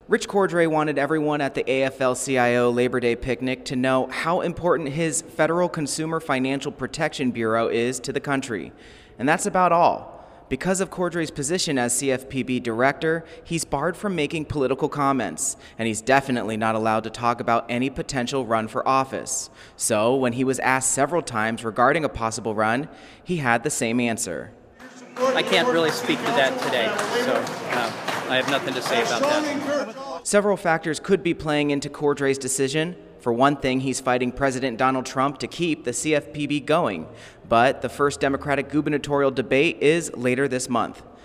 Rich Cordray wanted everyone at the AFL-CIO Labor Day picnic to know how important his Federal Consumer Financial Protection Bureau is to the country. And that's about all. Because of Cordray's position as CFPB director, he's barred from making political comments, and he's definitely not allowed to talk about any potential run for office. So, when he was asked several times regarding a possible run, he had the same answer. I can't really speak to that today, so I have nothing to say about that. Several factors could be playing into Cordray's decision. For one thing, he's fighting President Donald Trump to keep the CFPB going. But the first Democratic gubernatorial debate is later this month.